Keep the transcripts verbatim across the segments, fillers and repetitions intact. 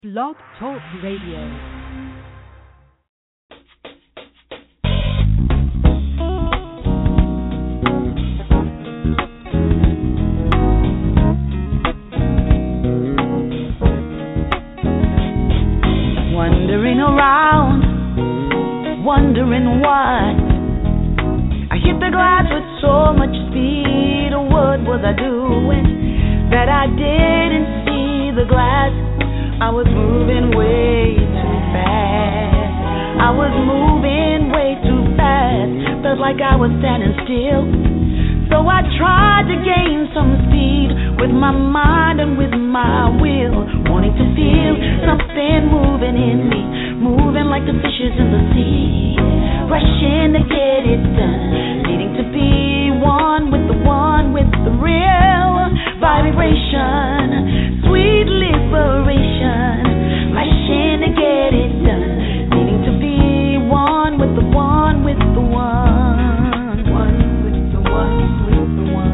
Blog Talk Radio. Wandering around, wondering why I hit the glass with so much speed. What was I doing that I didn't see the glass? I was moving way too fast. I was moving way too fast. Felt like I was standing still. So I tried to gain some speed with my mind and with my will, wanting to feel something moving in me, moving like the fishes in the sea, rushing to get it done, needing to be one with the one with the real vibration, sweet liberation, rushing to get it done, needing to be one with the one with the one, one with the one with the one,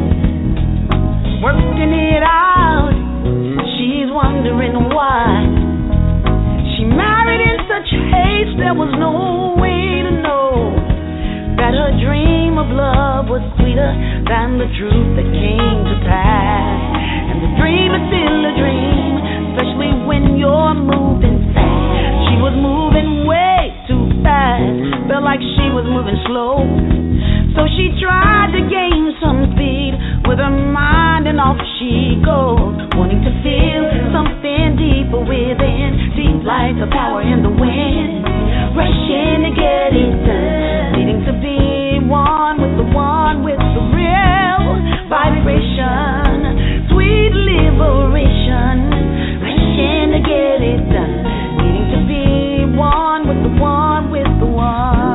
working it out. She's wondering why she married in such haste. There was no way to know that her dream of love was sweeter than the truth that came to pass. And the dream is still a dream, especially when you're moving fast. She was moving way too fast, felt like she was moving slow. So she tried to gain some speed with her mind, and off she goes, wanting to feel something deeper within, deep like the power in the wind, rushing to get it done, needing to be one with the one with the real vibration, sweet liberation, rushing to get it done, needing to be one with the one with the one.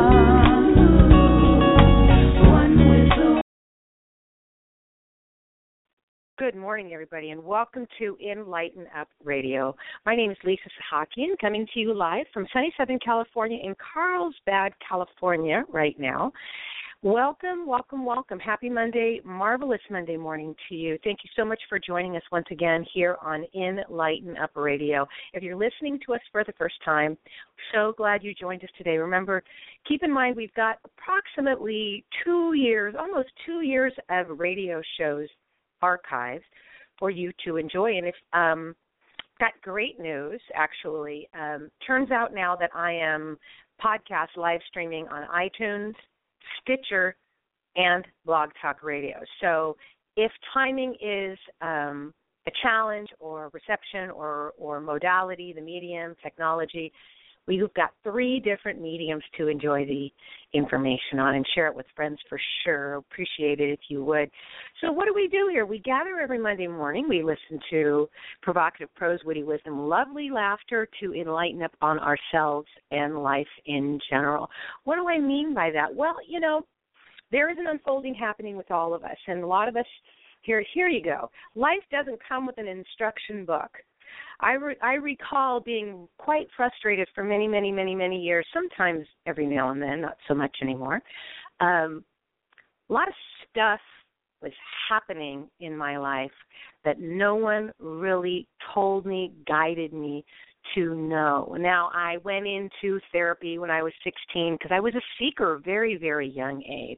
Good morning, everybody, and welcome to Enlighten Up Radio. My name is Lisa Sahakian, coming to you live from sunny Southern California in Carlsbad, California right now. Welcome, welcome, welcome. Happy Monday, marvelous Monday morning to you. Thank you so much for joining us once again here on Enlighten Up Radio. If you're listening to us for the first time, so glad you joined us today. Remember, keep in mind we've got approximately two years, almost two years of radio shows archives for you to enjoy. And if um, got great news, actually. Um, turns out now that I am podcast live streaming on iTunes, Stitcher, and Blog Talk Radio. So if timing is um, a challenge, or reception, or, or modality, the medium, technology, we've got three different mediums to enjoy the information on and share it with friends for sure. Appreciate it if you would. So what do we do here? We gather every Monday morning. We listen to provocative prose, witty wisdom, lovely laughter to enlighten up on ourselves and life in general. What do I mean by that? Well, you know, there is an unfolding happening with all of us, and a lot of us, here, here you go. Life doesn't come with an instruction book. I, re- I recall being quite frustrated for many, many, many, many years, sometimes every now and then, not so much anymore. Um, a lot of stuff was happening in my life that no one really told me, guided me to know. Now, I went into therapy when I was sixteen because I was a seeker, very, very young age.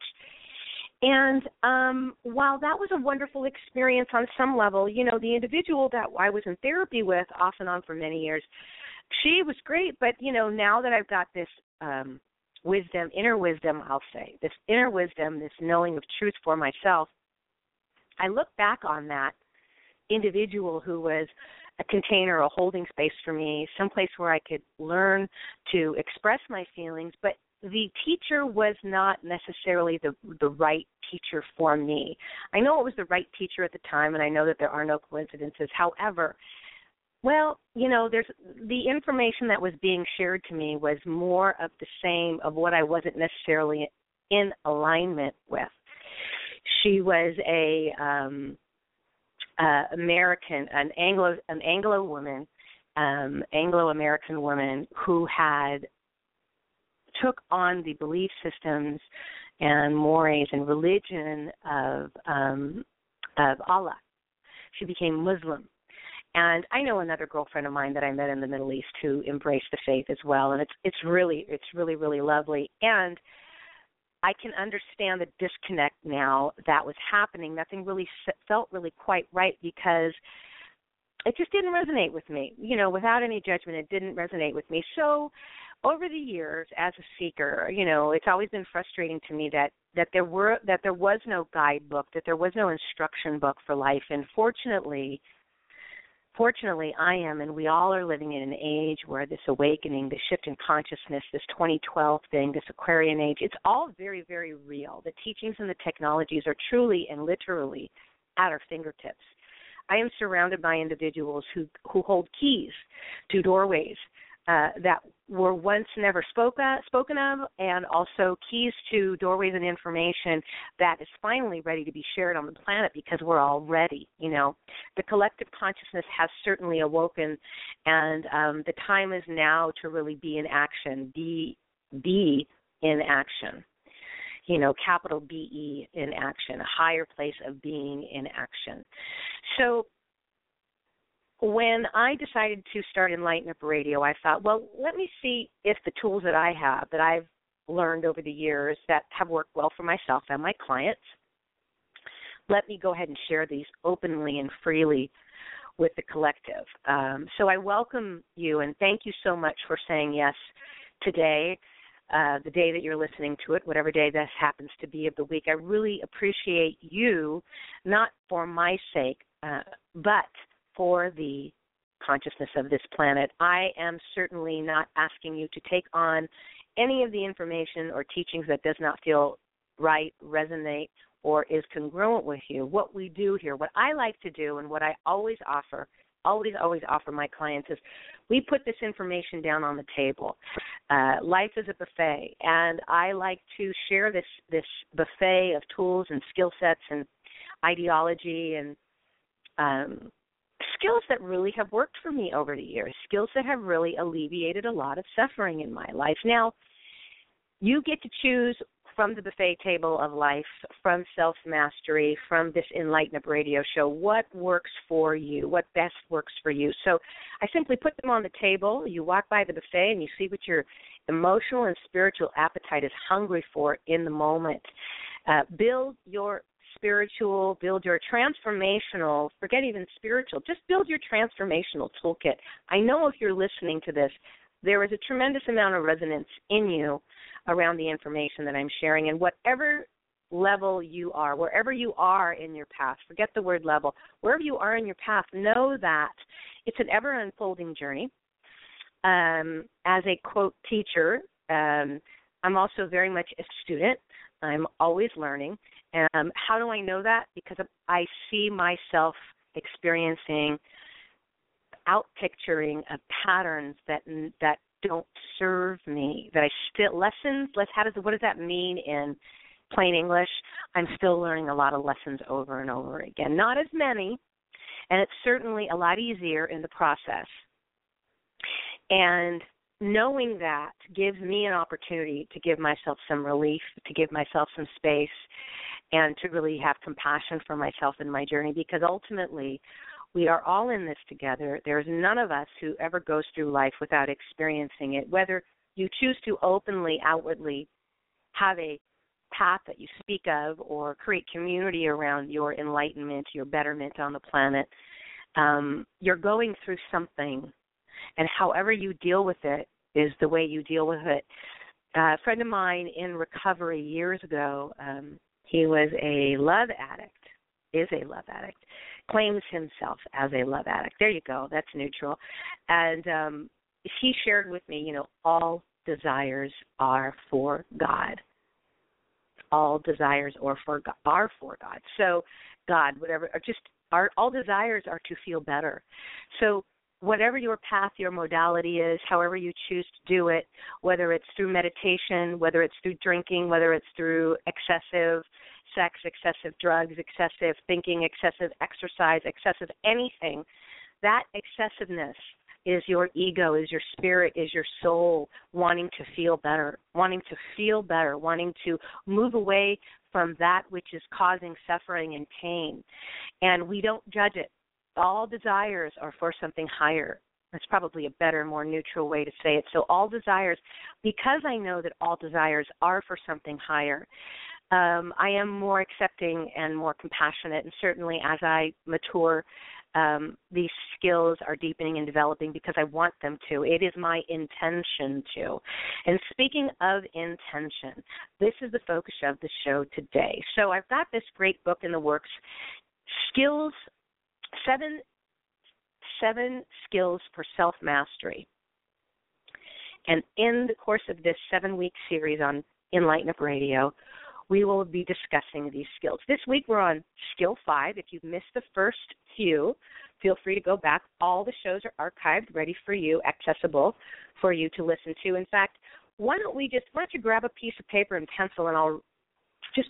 And um, while that was a wonderful experience on some level, you know, the individual that I was in therapy with off and on for many years, she was great. But, you know, now that I've got this um, wisdom, inner wisdom, I'll say, this inner wisdom, this knowing of truth for myself, I look back on that individual who was a container, a holding space for me, someplace where I could learn to express my feelings, but the teacher was not necessarily the the right teacher for me. I know it was the right teacher at the time, and I know that there are no coincidences. However, well, you know, there's the information that was being shared to me was more of the same of what I wasn't necessarily in alignment with. She was a um, uh, American, an Anglo, an Anglo woman, um, Anglo-American woman who had took on the belief systems and mores and religion of um, of Allah. She became Muslim, And I know another girlfriend of mine that I met in the Middle East who embraced the faith as well, and it's it's really it's really really lovely. And I can understand the disconnect now that was happening. Nothing really felt really quite right because it just didn't resonate with me. You know, without any judgment, it didn't resonate with me. So over the years as a seeker, you know, it's always been frustrating to me that, that there were that there was no guidebook, that there was no instruction book for life. And fortunately, fortunately, I am, and we all are living in an age where this awakening, the shift in consciousness, this twenty twelve thing, this Aquarian age, it's all very, very real. The teachings and the technologies are truly and literally at our fingertips. I am surrounded by individuals who, who hold keys to doorways uh, that were once never spoke of, spoken of, and also keys to doorways and information that is finally ready to be shared on the planet because we're all ready. You know, the collective consciousness has certainly awoken, and um, the time is now to really be in action, be, be in action. You know, capital B E in action, a higher place of being in action. So when I decided to start Enlighten Up Radio, I thought, well, let me see if the tools that I have, that I've learned over the years that have worked well for myself and my clients, let me go ahead and share these openly and freely with the collective. Um, so I welcome you and thank you so much for saying yes today. Uh, the day that you're listening to it, whatever day this happens to be of the week. I really appreciate you, not for my sake, uh, but for the consciousness of this planet. I am certainly not asking you to take on any of the information or teachings that does not feel right, resonate, or is congruent with you. What we do here, what I like to do, and what I always offer, always, always offer my clients is we put this information down on the table. Uh, life is a buffet, and I like to share this, this buffet of tools and skill sets and ideology and um, skills that really have worked for me over the years, skills that have really alleviated a lot of suffering in my life. Now, you get to choose from the buffet table of life, from self-mastery, from this Enlighten Up Radio show, what works for you, what best works for you. So I simply put them on the table. You walk by the buffet and you see what your emotional and spiritual appetite is hungry for in the moment. Uh, build your spiritual, build your transformational, forget even spiritual, just build your transformational toolkit. I know if you're listening to this, there is a tremendous amount of resonance in you around the information that I'm sharing. And whatever level you are, wherever you are in your path, forget the word level, wherever you are in your path, know that it's an ever-unfolding journey. Um, as a, quote, teacher, um, I'm also very much a student. I'm always learning. Um, how do I know that? Because I see myself experiencing out-picturing of patterns that that don't serve me, that I still, lessons, let's, how does, what does that mean in plain English? I'm still learning a lot of lessons over and over again. Not as many, and it's certainly a lot easier in the process. And knowing that gives me an opportunity to give myself some relief, to give myself some space, and to really have compassion for myself in my journey, because ultimately we are all in this together. There's none of us who ever goes through life without experiencing it, whether you choose to openly, outwardly have a path that you speak of or create community around your enlightenment, your betterment on the planet. Um, you're going through something, and however you deal with it is the way you deal with it. Uh, a friend of mine in recovery years ago, um, he was a love addict, is a love addict, claims himself as a love addict. There you go. That's neutral. And um, he shared with me, you know, all desires are for God. All desires are for God, are for God. So God, whatever, or just our, all desires are to feel better. So whatever your path, your modality is, however you choose to do it, whether it's through meditation, whether it's through drinking, whether it's through excessive sex, excessive drugs, excessive thinking, excessive exercise, excessive anything, that excessiveness is your ego, is your spirit, is your soul wanting to feel better, wanting to feel better, wanting to move away from that which is causing suffering and pain. And we don't judge it. all desires are for something higher. That's probably a better, more neutral way to say it. So all desires, because I know that all desires are for something higher, um, I am more accepting and more compassionate. And certainly as I mature, um, these skills are deepening and developing because I want them to. It is my intention to. And speaking of intention, this is the focus of the show today. So I've got this great book in the works, Skills, Seven Seven Skills for Self-Mastery. And in the course of this seven-week series on Enlighten Up Radio, we will be discussing these skills. This week we're on Skill five. If you've missed the first few, feel free to go back. All the shows are archived, ready for you, accessible for you to listen to. In fact, why don't we just, why don't you grab a piece of paper and pencil, and I'll just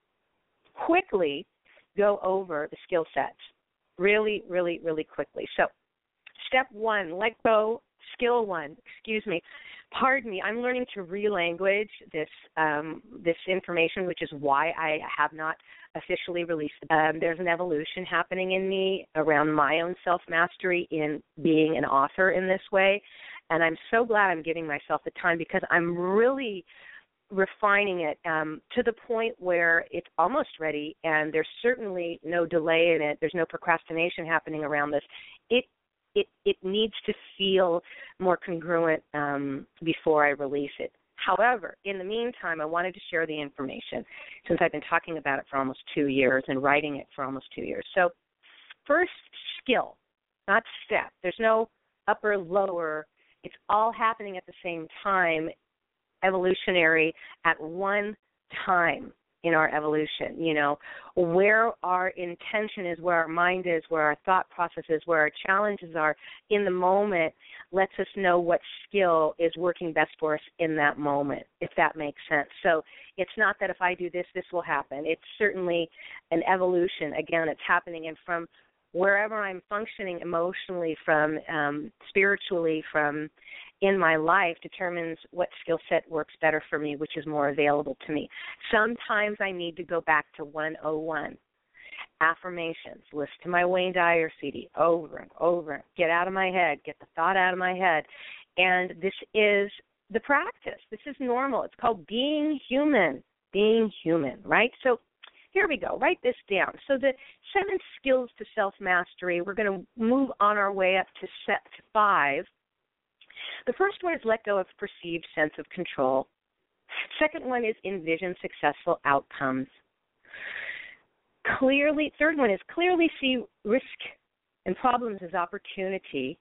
quickly go over the skill sets. Really, really, really quickly. So, step one, let go. Skill one, excuse me. Pardon me, I'm learning to relanguage this um, this information, which is why I have not officially released it. Um, there's an evolution happening in me around my own self-mastery in being an author in this way, and I'm so glad I'm giving myself the time because I'm really refining it um, to the point where it's almost ready, and there's certainly no delay in it. There's no procrastination happening around this. It it it needs to feel more congruent um, before I release it. However, in the meantime, I wanted to share the information since I've been talking about it for almost two years and writing it for almost two years. So first, skill, not step. There's no upper, lower. It's all happening at the same time, evolutionary at one time in our evolution. You know, where our intention is, where our mind is, where our thought process is, where our challenges are in the moment lets us know what skill is working best for us in that moment, if that makes sense. So it's not that if I do this, this will happen. It's certainly an evolution. Again, it's happening, and from wherever I'm functioning emotionally, from um, spiritually, from in my life determines what skill set works better for me, which is more available to me. Sometimes I need to go back to one oh one. Affirmations. Listen to my Wayne Dyer C D over and over. Get out of my head. Get the thought out of my head. And this is the practice. This is normal. It's called being human. Being human, right? So here we go. Write this down. So the seven skills to self-mastery, we're going to move on our way up to set five. The first one is let go of perceived sense of control. Second one is envision successful outcomes. Clearly, third one is clearly see risk and problems as opportunity.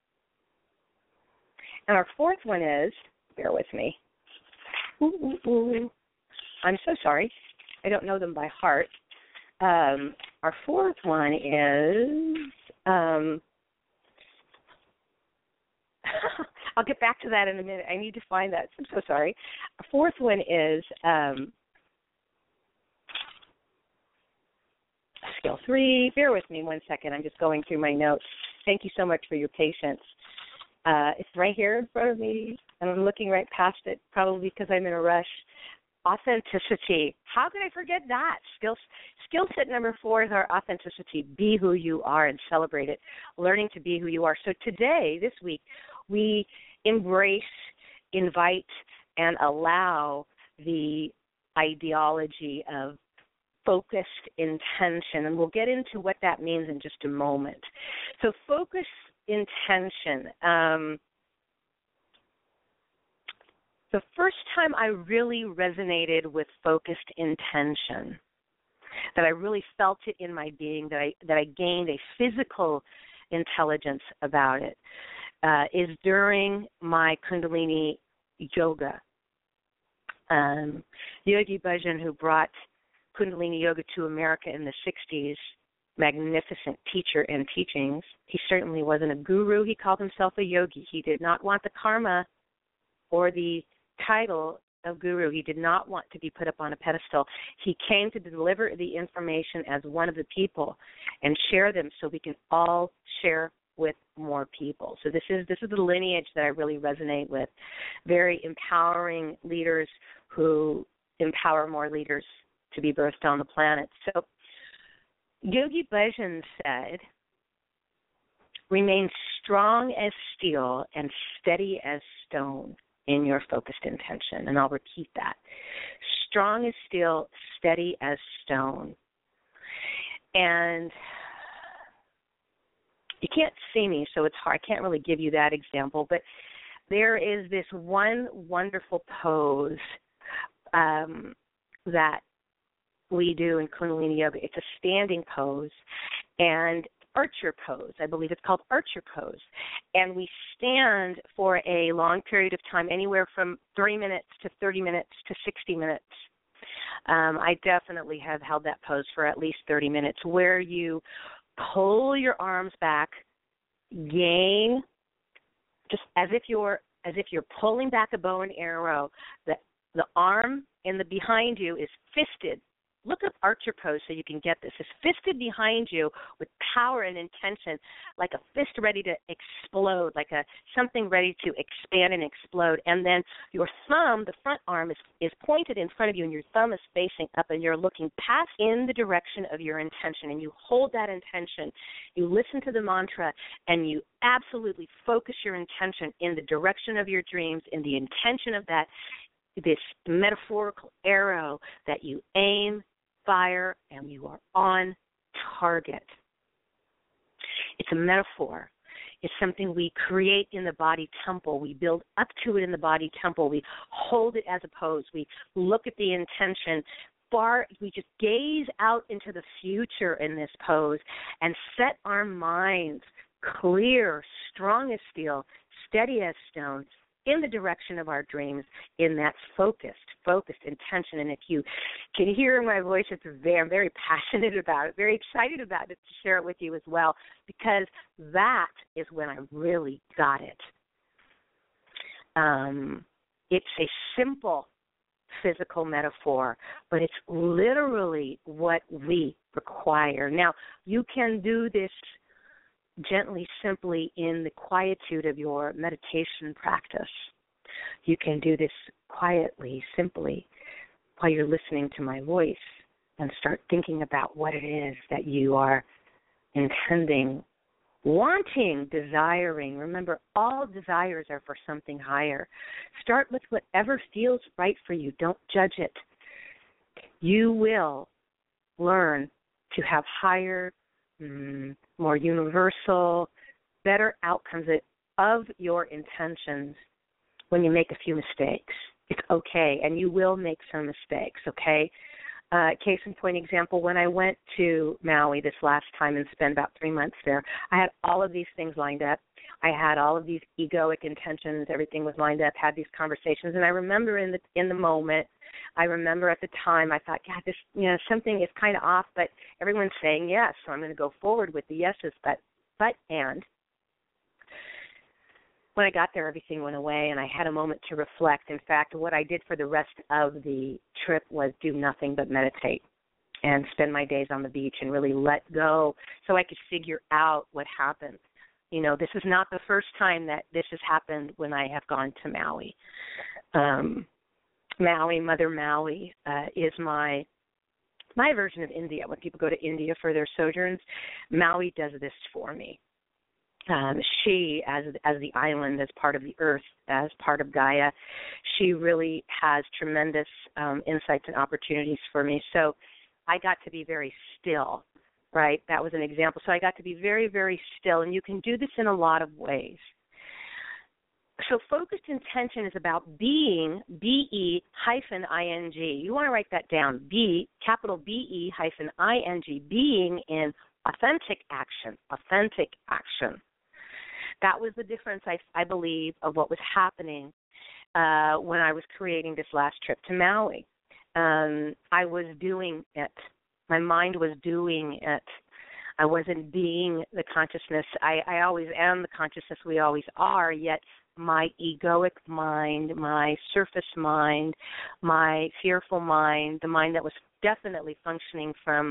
And our fourth one is, bear with me. Ooh, ooh, ooh. I'm so sorry. I don't know them by heart. Um, our fourth one is, um, I'll get back to that in a minute. I need to find that. I'm so sorry. Our fourth one is um, skill three. Bear with me one second. I'm just going through my notes. Thank you so much for your patience. Uh, it's right here in front of me, and I'm looking right past it, probably because I'm in a rush. Authenticity. How could I forget that? Skill, skill set number four is our authenticity. Be who you are and celebrate it. Learning to be who you are. So today, this week, we embrace, invite, and allow the ideology of focused intention. And we'll get into what that means in just a moment. So focused intention. Um, The first time I really resonated with focused intention, that I really felt it in my being, that I that I gained a physical intelligence about it, uh, is during my Kundalini yoga. Um, Yogi Bhajan, who brought Kundalini yoga to America in the sixties, magnificent teacher and teachings. He certainly wasn't a guru. He called himself a yogi. He did not want the karma or the title of guru. He did not want to be put up on a pedestal. He came to deliver the information as one of the people and share them so we can all share with more people. So this is this is the lineage that I really resonate with. Very empowering leaders who empower more leaders to be birthed on the planet. So Yogi Bhajan said, Remain strong as steel and steady as stone in your focused intention. And I'll repeat that. Strong as steel, steady as stone. And you can't see me, so it's hard. I can't really give you that example, but there is this one wonderful pose um, that we do in Kundalini Yoga. It's a standing pose, and archer pose. I believe it's called archer pose. And we stand for a long period of time, anywhere from three minutes to thirty minutes to sixty minutes. Um, I definitely have held that pose for at least thirty minutes, where you pull your arms back, gain, just as if you're as if you're pulling back a bow and arrow. The the arm in the behind you is fisted. Look up archer pose so you can get this. It's fisted behind you with power and intention, like a fist ready to explode, like a something ready to expand and explode. And then your thumb, the front arm, is, is pointed in front of you, and your thumb is facing up, and you're looking past in the direction of your intention. And you hold that intention. You listen to the mantra, and you absolutely focus your intention in the direction of your dreams, in the intention of that, this metaphorical arrow that you aim, fire, and you are on target. It's a metaphor. It's something we create in the body temple. We build up to it in the body temple. We hold it as a pose. We look at the intention far. We just gaze out into the future in this pose and set our minds clear, strong as steel, steady as stone, in the direction of our dreams, in that focused, focused intention. And if you can hear my voice, it's very, I'm very passionate about it, very excited about it to share it with you as well, because that is when I really got it. Um, it's a simple physical metaphor, but it's literally what we require. Now, you can do this gently, simply in the quietude of your meditation practice. You can do this quietly, simply, while you're listening to my voice, and start thinking about what it is that you are intending, wanting, desiring. Remember, all desires are for something higher. Start with whatever feels right for you. Don't judge it. You will learn to have higher, Mm, more universal, better outcomes of your intentions when you make a few mistakes. It's okay, and you will make some mistakes, okay? Uh, case in point example, when I went to Maui this last time and spent about three months there, I had all of these things lined up. I had all of these egoic intentions. Everything was lined up, had these conversations. And I remember in the in the moment, I remember at the time, I thought, God, this, you know, something is kind of off, but everyone's saying yes, so I'm going to go forward with the yeses. But, but, and when I got there, everything went away, and I had a moment to reflect. In fact, what I did for the rest of the trip was do nothing but meditate and spend my days on the beach and really let go so I could figure out what happened. You know, this is not the first time that this has happened when I have gone to Maui. Um, Maui, Mother Maui, uh, is my my version of India. When people go to India for their sojourns, Maui does this for me. Um, she, as as the island, as part of the earth, as part of Gaia, she really has tremendous um, insights and opportunities for me. So I got to be very still, right? That was an example. So I got to be very, very still, and you can do this in a lot of ways. So focused intention is about being, B E hyphen I N G. You want to write that down, B, capital B E hyphen I N G, being in authentic action, authentic action. That was the difference, I, I believe, of what was happening uh, when I was creating this last trip to Maui. Um, I was doing it. My mind was doing it. I wasn't being the consciousness. I, I always am the consciousness we always are, yet my egoic mind, my surface mind, my fearful mind, the mind that was definitely functioning from,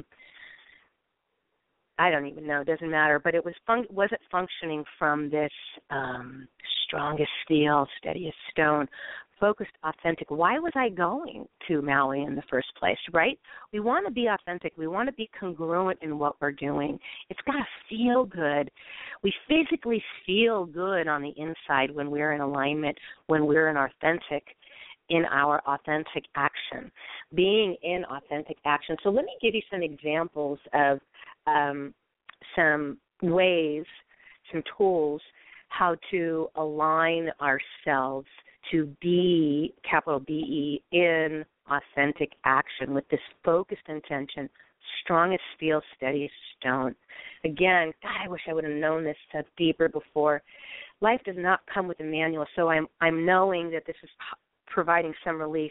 I don't even know, it doesn't matter, but it was fun- wasn't functioning from this um, strong as steel, steady as stone, focused, authentic. Why was I going to Maui in the first place, right? We want to be authentic. We want to be congruent in what we're doing. It's got to feel good. We physically feel good on the inside when we're in alignment, when we're in authentic, in our authentic action, being in authentic action. So let me give you some examples of um, some ways, some tools, how to align ourselves to be, capital B E, in authentic action with this focused intention, strong as steel, steady as stone. Again, God, I wish I would have known this stuff deeper before. Life does not come with a manual, so I'm I'm knowing that this is providing some relief.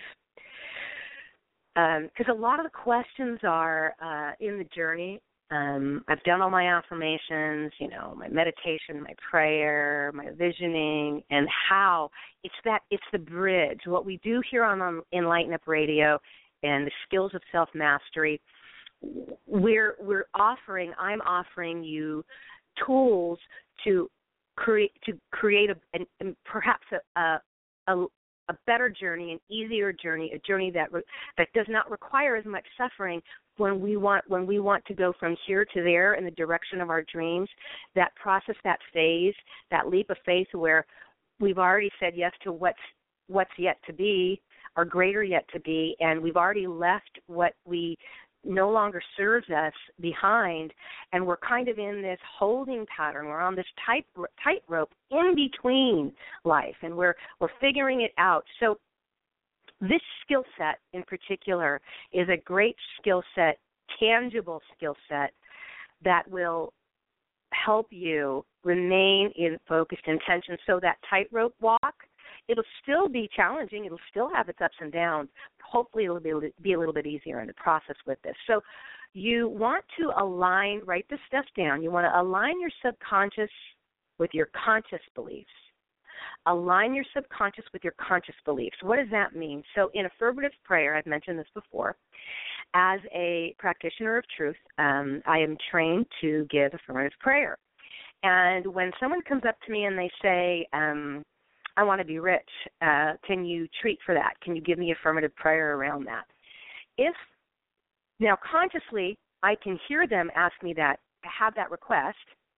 Because um, a lot of the questions are uh, in the journey. Um, I've done all my affirmations, you know, my meditation, my prayer, my visioning, and how it's that it's the bridge. What we do here on, on Enlighten Up Radio and the skills of self-mastery, we're we're offering. I'm offering you tools to create to create a and perhaps a, a a a better journey, an easier journey, a journey that re- that does not require as much suffering when we want when we want to go from here to there in the direction of our dreams. That process, that phase, that leap of faith where we've already said yes to what's what's yet to be, or greater yet to be, and we've already left what we no longer serves us behind, and we're kind of in this holding pattern. We're on this tight tightrope in between life, and we're we're figuring it out. So this skill set in particular is a great skill set, tangible skill set that will help you remain in focused intention. So that tightrope walk, it'll still be challenging. It'll still have its ups and downs. Hopefully it'll be, be a little bit easier in the process with this. So you want to align, write this stuff down. You want to align your subconscious with your conscious beliefs. Align your subconscious with your conscious beliefs. What does that mean? So in affirmative prayer, I've mentioned this before, as a practitioner of truth, um, I am trained to give affirmative prayer. And when someone comes up to me and they say, um, I want to be rich. Uh, can you treat for that? Can you give me affirmative prayer around that? If, now consciously, I can hear them ask me that, have that request,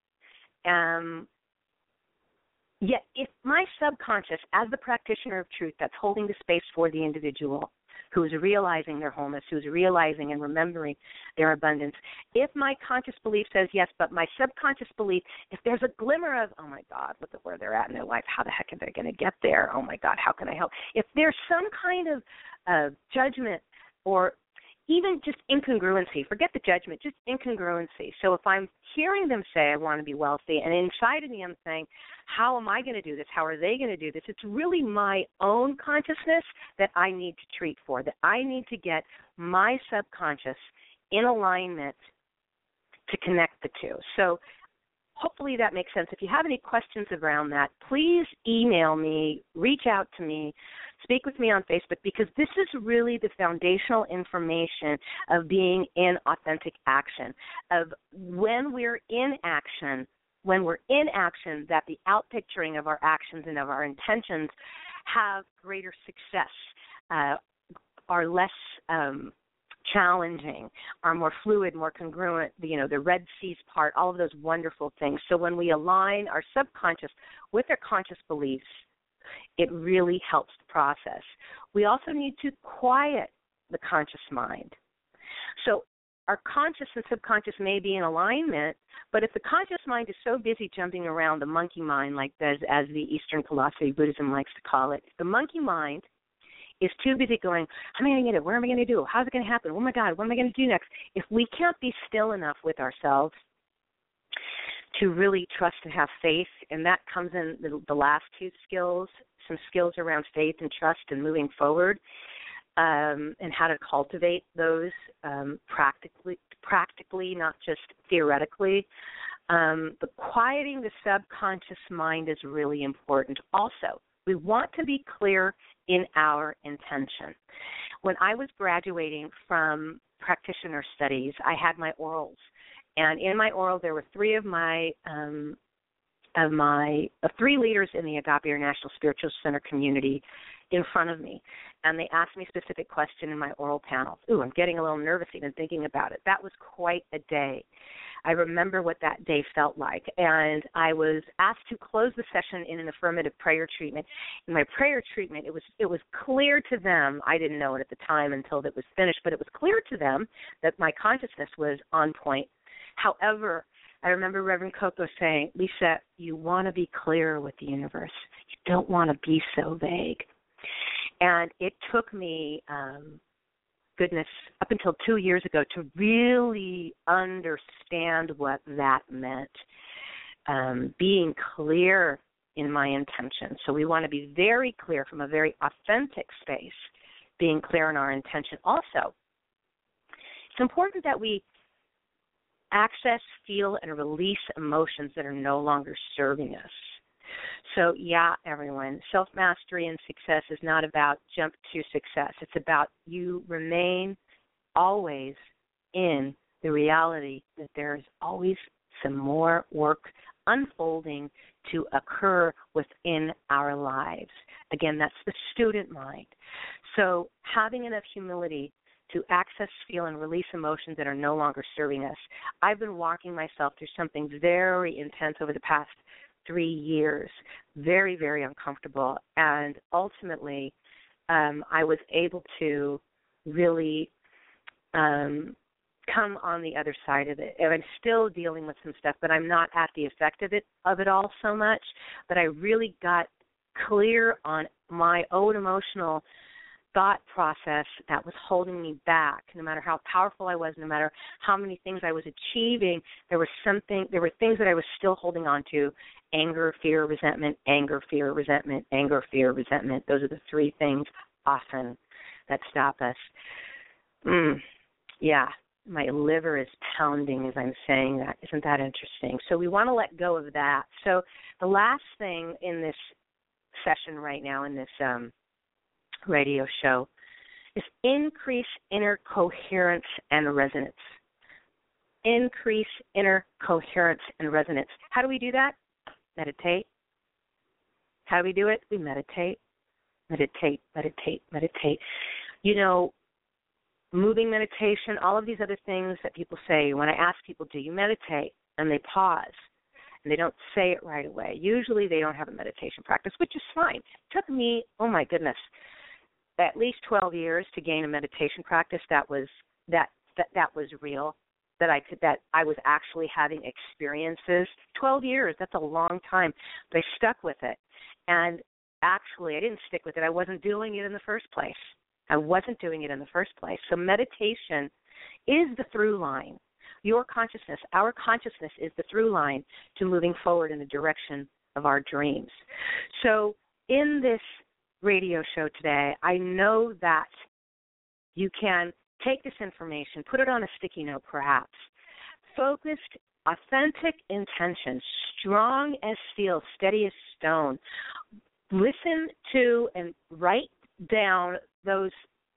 um, yet if my subconscious, as the practitioner of truth that's holding the space for the individual who is realizing their wholeness, who is realizing and remembering their abundance, if my conscious belief says yes, but my subconscious belief, if there's a glimmer of, oh my God, look at where they're at in their life, how the heck are they going to get there? Oh my God, how can I help? If there's some kind of uh, judgment or even just incongruency, forget the judgment, just incongruency. So if I'm hearing them say I want to be wealthy, and inside of me I'm saying, how am I going to do this? How are they going to do this? It's really my own consciousness that I need to treat for, that I need to get my subconscious in alignment to connect the two. So hopefully that makes sense. If you have any questions around that, please email me, reach out to me, speak with me on Facebook, because this is really the foundational information of being in authentic action, of when we're in action, when we're in action, that the outpicturing of our actions and of our intentions have greater success, uh, are less um, challenging, are more fluid, more congruent, you know, the Red Seas part, all of those wonderful things. So when we align our subconscious with our conscious beliefs, it really helps the process. We also need to quiet the conscious mind. So our conscious and subconscious may be in alignment, but if the conscious mind is so busy jumping around, the monkey mind, like as, as the Eastern philosophy, Buddhism likes to call it, if the monkey mind is too busy going, how am I going to get it? Where am I going to do? How's it going to happen? Oh, my God, what am I going to do next? If we can't be still enough with ourselves to really trust and have faith, and that comes in the, the last two skills, some skills around faith and trust and moving forward, um, and how to cultivate those um, practically, practically, not just theoretically. Um, but quieting the subconscious mind is really important. Also, we want to be clear in our intention. When I was graduating from practitioner studies, I had my orals. And in my oral, there were three of my um, of my of three leaders in the Agape International Spiritual Center community in front of me, and they asked me a specific question in my oral panel. Ooh, I'm getting a little nervous even thinking about it. That was quite a day. I remember what that day felt like, and I was asked to close the session in an affirmative prayer treatment. In my prayer treatment, it was it was clear to them, I didn't know it at the time until it was finished, but it was clear to them that my consciousness was on point. However, I remember Reverend Coco saying, Lisa, you want to be clear with the universe. You don't want to be so vague. And it took me, um, goodness, up until two years ago to really understand what that meant, um, being clear in my intention. So we want to be very clear from a very authentic space, being clear in our intention. Also, it's important that we access, feel, and release emotions that are no longer serving us. So, yeah, everyone, self-mastery and success is not about jump to success. It's about you remain always in the reality that there is always some more work unfolding to occur within our lives. Again, that's the student mind. So having enough humility to access, feel, and release emotions that are no longer serving us. I've been walking myself through something very intense over the past three years, very, very uncomfortable. And ultimately, um, I was able to really um, come on the other side of it. And I'm still dealing with some stuff, but I'm not at the effect of it, of it all so much. But I really got clear on my own emotional thought process that was holding me back. No matter how powerful I was, no matter how many things I was achieving, there was something, there were things that I was still holding on to. Anger, fear, resentment, anger, fear, resentment, anger, fear, resentment. Those are the three things often that stop us. Mm, yeah, my liver is pounding as I'm saying that. Isn't that interesting? So we want to let go of that. So the last thing in this session right now, in this um, radio show, is increase inner coherence and resonance. Increase inner coherence and resonance. How do we do that? Meditate. How do we do it? We meditate. Meditate, meditate, meditate. You know, moving meditation, all of these other things that people say, when I ask people, do you meditate? And they pause. And they don't say it right away. Usually they don't have a meditation practice, which is fine. It took me, oh my goodness, at least twelve years to gain a meditation practice that was that that, that was real, that I could that I was actually having experiences. twelve years, that's a long time. But I stuck with it. And actually I didn't stick with it. I wasn't doing it in the first place. I wasn't doing it in the first place. So meditation is the through line. Your consciousness, our consciousness is the through line to moving forward in the direction of our dreams. So in this radio show today, I know that you can take this information, put it on a sticky note perhaps, focused, authentic intention, strong as steel, steady as stone. Listen to and write down those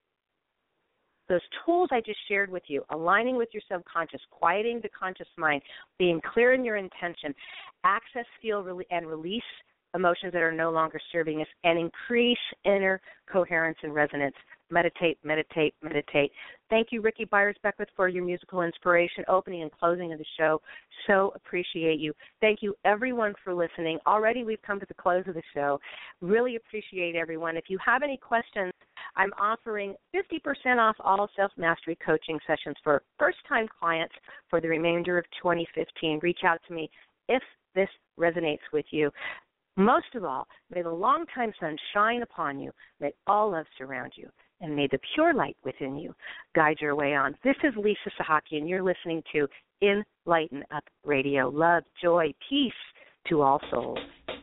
those tools I just shared with you, aligning with your subconscious, quieting the conscious mind, being clear in your intention, access, feel, and release emotions that are no longer serving us, and increase inner coherence and resonance. Meditate, meditate, meditate. Thank you, Ricky Byers-Beckwith, for your musical inspiration, opening and closing of the show. So appreciate you. Thank you, everyone, for listening. Already we've come to the close of the show. Really appreciate everyone. If you have any questions, I'm offering fifty percent off all self-mastery coaching sessions for first-time clients for the remainder of twenty fifteen. Reach out to me if this resonates with you. Most of all, may the long-time sun shine upon you. May all love surround you. And may the pure light within you guide your way on. This is Lisa Sahaki, and you're listening to Enlighten Up Radio. Love, joy, peace to all souls.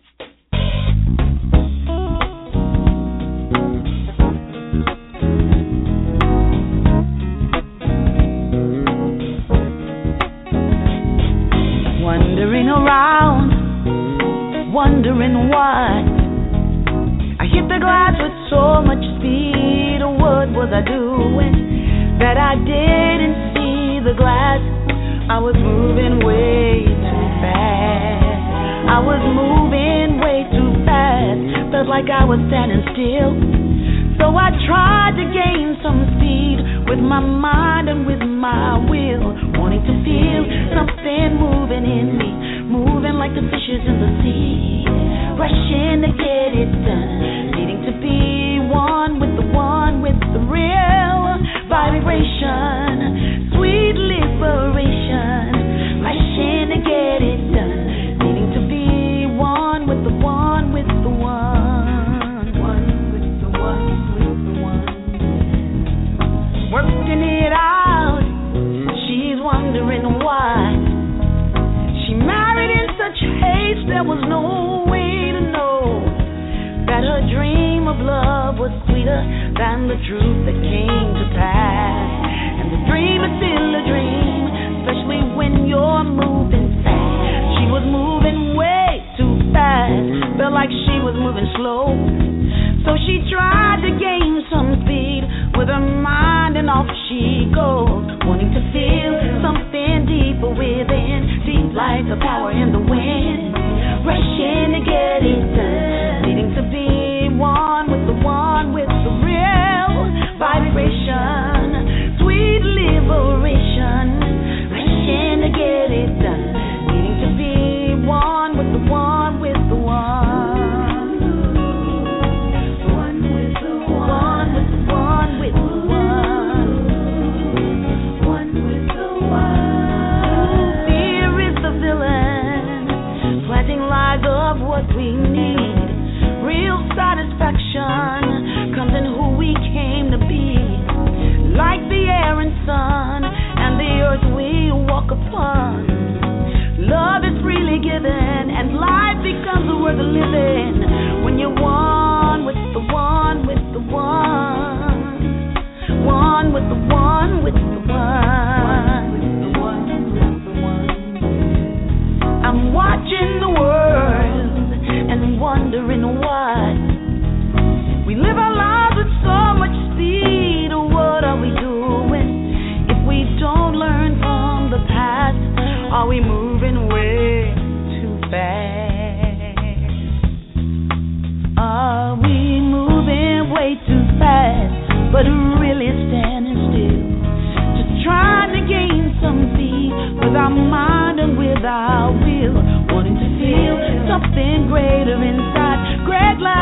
Wandering around, wondering why I hit the glass with so much speed. What was I doing that I didn't see the glass? I was moving way too fast. I was moving way too fast, felt like I was standing still. So I tried to gain some speed with my mind and with my will, wanting to feel something moving in me, moving like the fishes in the sea, rushing to get it done, needing to be one with the one with the real vibration, sweet liberation, rushing to get it done, needing to be one with the one with the one, one with the one with the one, working it out. She's wondering why she married in such haste. There was no way to know that her dream of love was sweeter than the truth that came to pass. And the dream is still a dream, especially when you're moving fast. She was moving way too fast, felt like she was moving slow. So she tried to gain some speed with her mind, and off she goes, wanting to feel something deeper within, deep like the power in the wind, rushing to get it done, needing to be one with the one with the real vibration, sweet liberation, rushing to get it done, needing to be one with the one with the one. Of what we need, real satisfaction comes in who we came to be, like the air and sun and the earth we walk upon. Love is freely given, and life becomes worth living when you're one with the one with the one, one with the one with the one, with the one with the one. I'm watching the world and wondering why we live our lives with so much speed. What are we doing if we don't learn from the past? Are we moving way too fast? Are we moving way too fast, but really standing still, just trying to gain some speed with our mind and with our will, wanting to feel something greater inside, great life.